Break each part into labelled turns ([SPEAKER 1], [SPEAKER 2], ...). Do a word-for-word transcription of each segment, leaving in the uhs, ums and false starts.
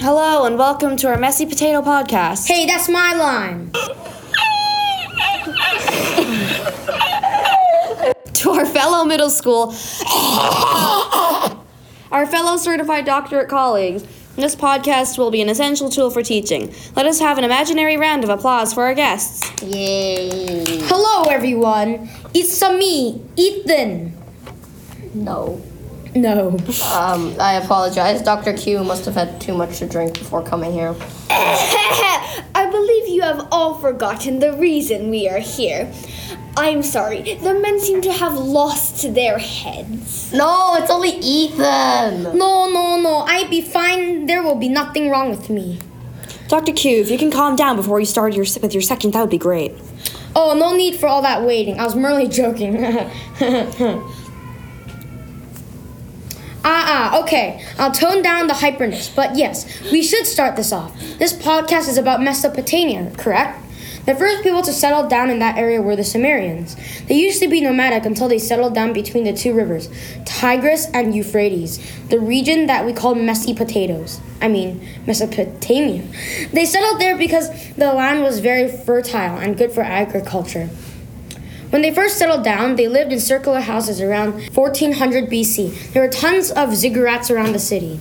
[SPEAKER 1] Hello and welcome to our Messy Potato Podcast.
[SPEAKER 2] Hey, that's my line.
[SPEAKER 1] To our fellow middle school, our fellow certified doctorate colleagues, this podcast will be an essential tool for teaching. Let us have an imaginary round of applause for our guests.
[SPEAKER 2] Yay. Hello, everyone. It's me, Ethan.
[SPEAKER 3] No.
[SPEAKER 2] No.
[SPEAKER 3] Um, I apologize. Doctor Q must have had too much to drink before coming here.
[SPEAKER 4] I believe you have all forgotten the reason we are here. I'm sorry, the men seem to have lost their heads.
[SPEAKER 3] No, it's only Ethan.
[SPEAKER 2] No, no, no. I be fine. There will be nothing wrong with me.
[SPEAKER 1] Doctor Q, if you can calm down before you start your, with your section, that would be great.
[SPEAKER 2] Oh, no need for all that waiting. I was merely joking. Ah, ah, okay. I'll tone down the hyperness, but yes, we should start this off. This podcast is about Mesopotamia, correct? The first people to settle down in that area were the Sumerians. They used to be nomadic until they settled down between the two rivers, Tigris and Euphrates, the region that we call messy potatoes. I mean, Mesopotamia. They settled there because the land was very fertile and good for agriculture. When they first settled down, they lived in circular houses around fourteen hundred B C. There were tons of ziggurats around the city.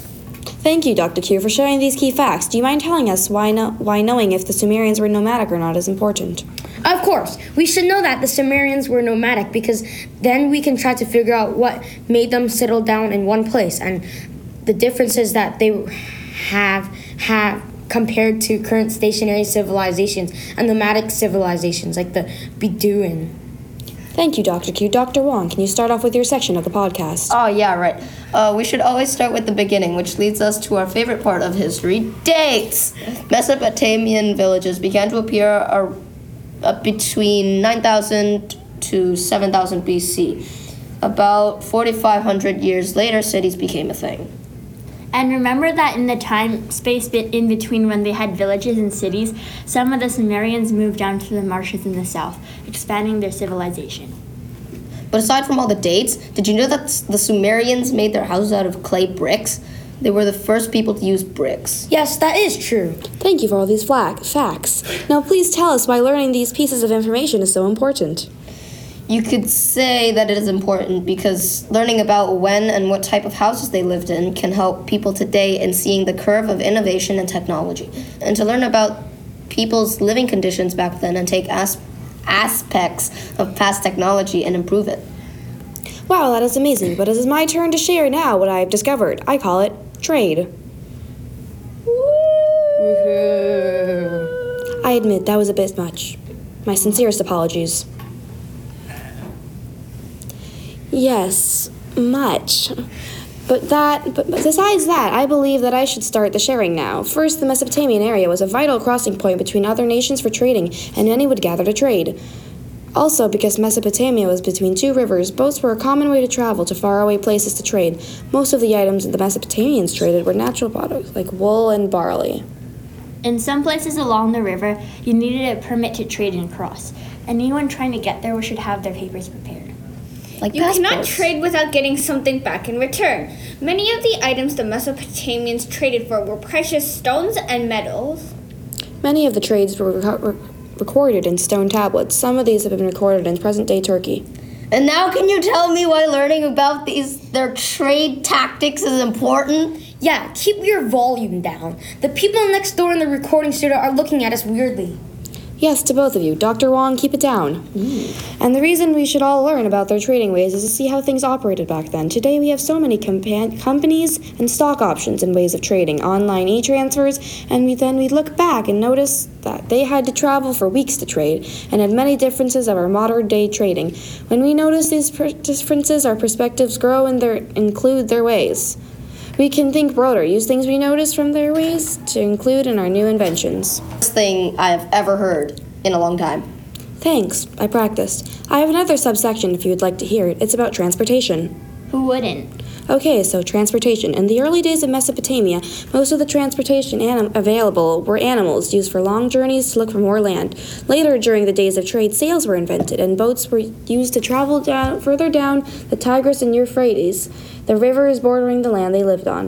[SPEAKER 1] Thank you, Doctor Q, for sharing these key facts. Do you mind telling us why, no- why knowing if the Sumerians were nomadic or not is important?
[SPEAKER 2] Of course, we should know that the Sumerians were nomadic because then we can try to figure out what made them settle down in one place and the differences that they have have compared to current stationary civilizations and nomadic civilizations like the Bedouin.
[SPEAKER 1] Thank you, Doctor Q. Doctor Wong, can you start off with your section of the podcast?
[SPEAKER 3] Oh, yeah, right. Uh, we should always start with the beginning, which leads us to our favorite part of history, dates. Mesopotamian villages began to appear uh, uh, between nine thousand to seven thousand B C. About forty-five hundred years later, cities became a thing.
[SPEAKER 5] And remember that in the time space bit in between when they had villages and cities, some of the Sumerians moved down to the marshes in the south, expanding their civilization.
[SPEAKER 3] But aside from all the dates, did you know that the Sumerians made their houses out of clay bricks? They were the first people to use bricks.
[SPEAKER 2] Yes, that is true.
[SPEAKER 1] Thank you for all these flag- facts. Now please tell us why learning these pieces of information is so important.
[SPEAKER 3] You could say that it is important because learning about when and what type of houses they lived in can help people today in seeing the curve of innovation and technology. And to learn about people's living conditions back then and take as- aspects of past technology and improve it.
[SPEAKER 1] Wow, that is amazing, but it is my turn to share now what I have discovered. I call it trade. I admit that was a bit much. My sincerest apologies. Yes, much. But that, but besides that, I believe that I should start the sharing now. First, the Mesopotamian area was a vital crossing point between other nations for trading, and many would gather to trade. Also, because Mesopotamia was between two rivers, boats were a common way to travel to faraway places to trade. Most of the items the Mesopotamians traded were natural products, like wool and barley.
[SPEAKER 5] In some places along the river, you needed a permit to trade and cross. Anyone trying to get there should have their papers prepared.
[SPEAKER 3] Like
[SPEAKER 4] You
[SPEAKER 3] passports.
[SPEAKER 4] cannot trade without getting something back in return. Many of the items the Mesopotamians traded for were precious stones and metals.
[SPEAKER 1] Many of the trades were reco- re- recorded in stone tablets. Some of these have been recorded in present-day Turkey.
[SPEAKER 3] And now can you tell me why learning about these their trade tactics is important?
[SPEAKER 2] Yeah, keep your volume down. The people next door in the recording studio are looking at us weirdly.
[SPEAKER 1] Yes, to both of you. Doctor Wong, keep it down. Mm. And the reason we should all learn about their trading ways is to see how things operated back then. Today we have so many compa- companies and stock options and ways of trading, online e-transfers, and we then we look back and notice that they had to travel for weeks to trade and had many differences of our modern-day trading. When we notice these per- differences, our perspectives grow and their, include their ways. We can think broader, use things we notice from their ways to include in our new inventions.
[SPEAKER 3] Best thing I have ever heard in a long time.
[SPEAKER 1] Thanks, I practiced. I have another subsection if you would like to hear it. It's about transportation.
[SPEAKER 5] Who wouldn't?
[SPEAKER 1] Okay, so transportation. In the early days of Mesopotamia, most of the transportation anim- available were animals used for long journeys to look for more land. Later, during the days of trade, sails were invented, and boats were used to travel down further down the Tigris and Euphrates, the rivers bordering the land they lived on.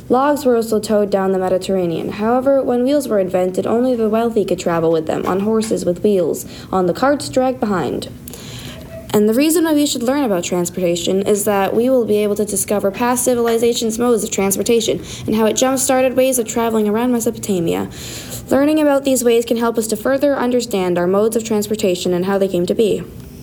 [SPEAKER 1] Logs were also towed down the Mediterranean. However, when wheels were invented, only the wealthy could travel with them, on horses with wheels, on the carts dragged behind. And the reason why we should learn about transportation is that we will be able to discover past civilizations' modes of transportation and how it jump-started ways of traveling around Mesopotamia. Learning about these ways can help us to further understand our modes of transportation and how they came to be.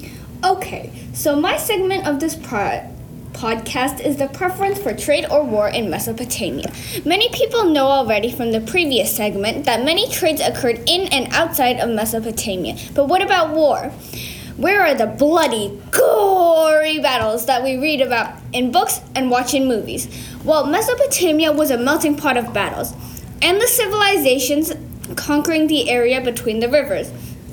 [SPEAKER 4] Okay, so my segment of this pro- podcast is the preference for trade or war in Mesopotamia. Many people know already from the previous segment that many trades occurred in and outside of Mesopotamia. But what about war? Where are the bloody, gory battles that we read about in books and watch in movies? Well, Mesopotamia was a melting pot of battles, and the civilizations conquering the area between the rivers.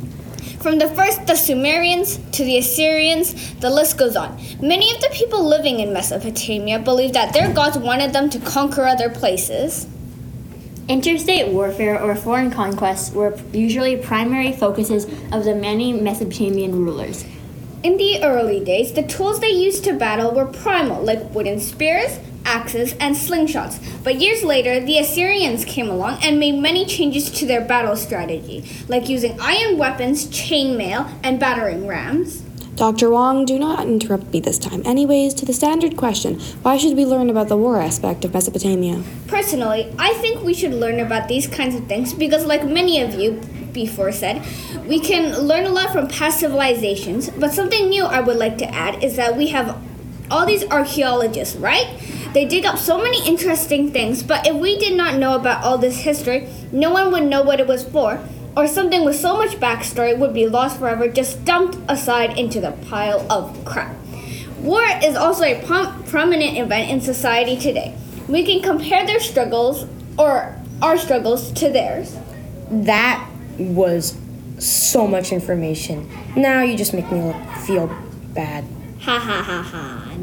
[SPEAKER 4] From the first, the Sumerians, to the Assyrians, the list goes on. Many of the people living in Mesopotamia believed that their gods wanted them to conquer other places.
[SPEAKER 5] Interstate warfare or foreign conquests were usually primary focuses of the many Mesopotamian rulers.
[SPEAKER 4] In the early days, the tools they used to battle were primal, like wooden spears, axes, and slingshots. But years later, the Assyrians came along and made many changes to their battle strategy, like using iron weapons, chainmail, and battering rams.
[SPEAKER 1] Doctor Wong, do not interrupt me this time. Anyways, to the standard question, why should we learn about the war aspect of Mesopotamia?
[SPEAKER 4] Personally, I think we should learn about these kinds of things because, like many of you before said, we can learn a lot from past civilizations. But something new I would like to add is that we have all these archaeologists, right? They dig up so many interesting things, but if we did not know about all this history, no one would know what it was for, or something with so much backstory would be lost forever, just dumped aside into the pile of crap. War is also a prom- prominent event in society today. We can compare their struggles, or our struggles, to theirs.
[SPEAKER 2] That was so much information. Now you just make me look, feel bad.
[SPEAKER 4] Ha ha ha ha.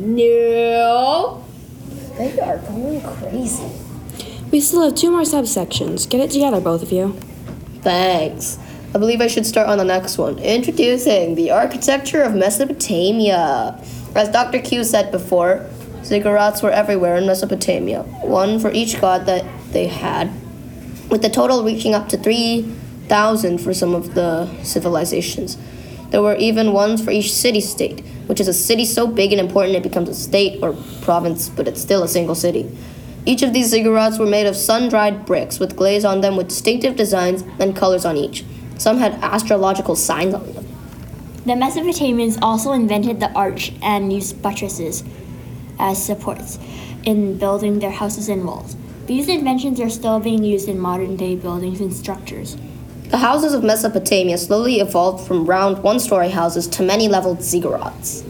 [SPEAKER 4] No.
[SPEAKER 3] They are going crazy.
[SPEAKER 1] We still have two more subsections. Get it together, both of you.
[SPEAKER 3] Thanks. I believe I should start on the next one. Introducing the architecture of Mesopotamia. As Doctor Q said before, ziggurats were everywhere in Mesopotamia, one for each god that they had, with the total reaching up to three thousand for some of the civilizations. There were even ones for each city-state, which is a city so big and important it becomes a state or province, but it's still a single city. Each of these ziggurats were made of sun-dried bricks with glaze on them with distinctive designs and colors on each. Some had astrological signs on them.
[SPEAKER 5] The Mesopotamians also invented the arch and used buttresses as supports in building their houses and walls. These inventions are still being used in modern-day buildings and structures.
[SPEAKER 3] The houses of Mesopotamia slowly evolved from round one-story houses to many-leveled ziggurats.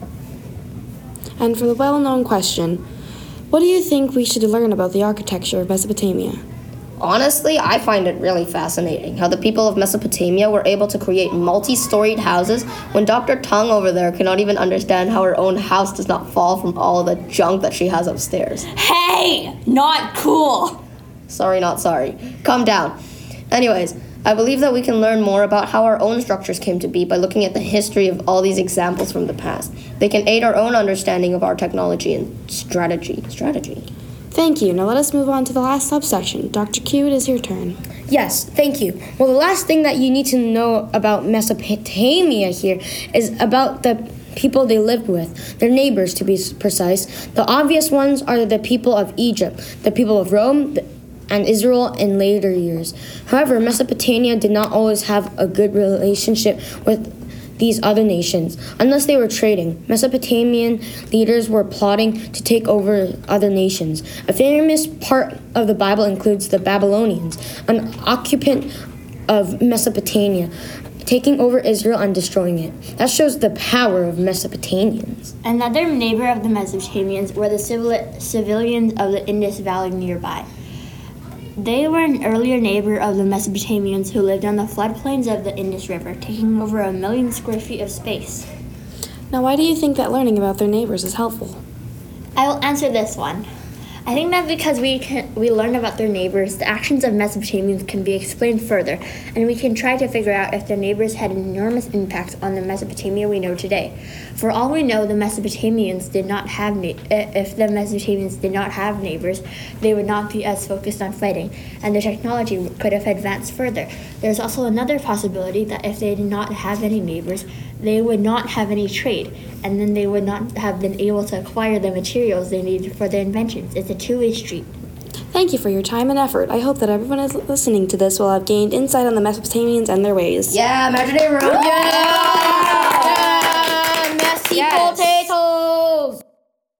[SPEAKER 1] And for the well-known question, what do you think we should learn about the architecture of Mesopotamia?
[SPEAKER 3] Honestly, I find it really fascinating how the people of Mesopotamia were able to create multi-storied houses when Doctor Tung over there cannot even understand how her own house does not fall from all the junk that she has upstairs.
[SPEAKER 5] Hey! Not cool!
[SPEAKER 3] Sorry, not sorry. Calm down. Anyways, I believe that we can learn more about how our own structures came to be by looking at the history of all these examples from the past. They can aid our own understanding of our technology and strategy. Strategy.
[SPEAKER 1] Thank you. Now let us move on to the last subsection. Doctor Q, it is your turn.
[SPEAKER 2] Yes, thank you. Well, the last thing that you need to know about Mesopotamia here is about the people they lived with, their neighbors to be precise. The obvious ones are the people of Egypt, the people of Rome, the and Israel in later years. However, Mesopotamia did not always have a good relationship with these other nations. Unless they were trading, Mesopotamian leaders were plotting to take over other nations. A famous part of the Bible includes the Babylonians, an occupant of Mesopotamia, taking over Israel and destroying it. That shows the power of Mesopotamians.
[SPEAKER 5] Another neighbor of the Mesopotamians were the civil- civilians of the Indus Valley nearby. They were an earlier neighbor of the Mesopotamians who lived on the floodplains of the Indus River, taking over a million square feet of space.
[SPEAKER 1] Now, why do you think that learning about their neighbors is helpful?
[SPEAKER 5] I will answer this one. I think that because we can, we learn about their neighbors, the actions of Mesopotamians can be explained further, and we can try to figure out if their neighbors had enormous impacts on the Mesopotamia we know today. For all we know, the Mesopotamians did not have na- if the Mesopotamians did not have neighbors, they would not be as focused on fighting, and their technology could have advanced further. There's also another possibility that if they did not have any neighbors, they would not have any trade, and then they would not have been able to acquire the materials they needed for their inventions. It's a two-way street.
[SPEAKER 1] Thank you for your time and effort. I hope that everyone is listening to this will have gained insight on the Mesopotamians and their ways.
[SPEAKER 3] Yeah, imaginary room.
[SPEAKER 2] Yeah, Mesopotamians.